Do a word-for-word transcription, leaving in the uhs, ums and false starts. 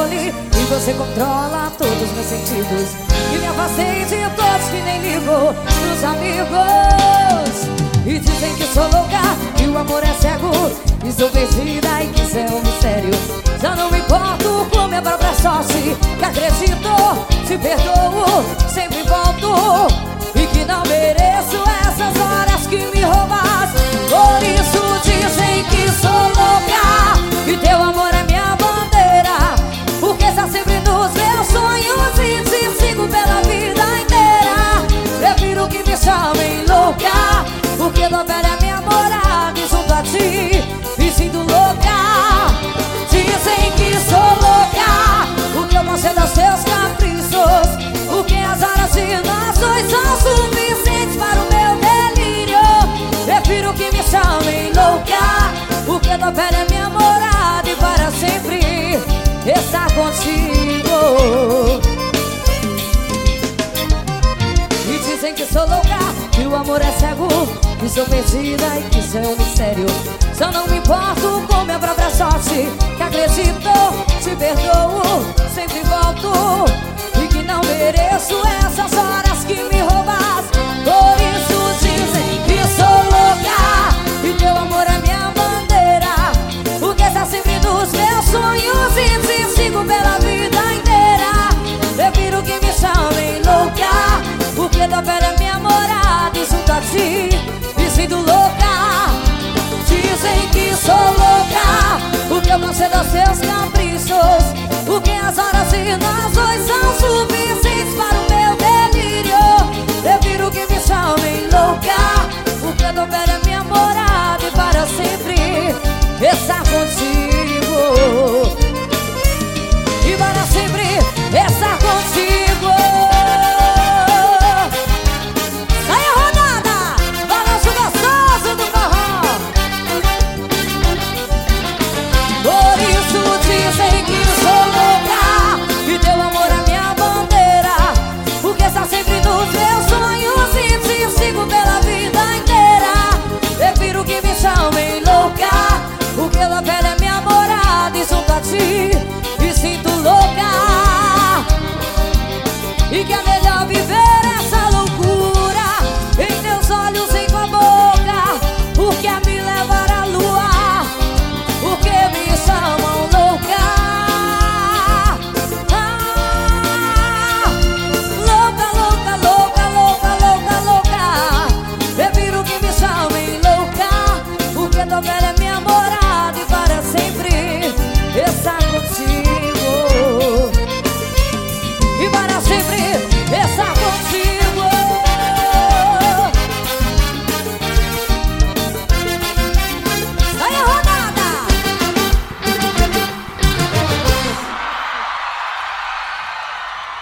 controle e você controla todos os meus sentidos. E me afastei de todos que nem ligo dos amigos. E dizem que sou louca e o amor é cego. E sou perdida e que isso é um mistério. Já não me importo com minha própria sorte, que acredito, te perdoo, sempre volto. E que não mereço essas horas que me roubas. Por isso dizem que sou louca e teu amor é minha bandeira, porque está sempre nos meus sonhos e te sigo pela vida inteira. Prefiro que me chamem louca, porque tua pele é minha morada e junto a ti me sinto louca. Dizem que sou louca, porque eu concedo aos teus caprichos, porque as horas de nós dois são suficientes para o meu delírio. Prefiro que me chamem louca, porque tua pele é minha morada e para sempre estar contigo. E dizem que sou louca, que o amor é cego, que sou perdida e que isso é um mistério. Só não me importo com minha própria sorte, que acredito, te perdoo, sempre volto. E que não mereço essas horas que me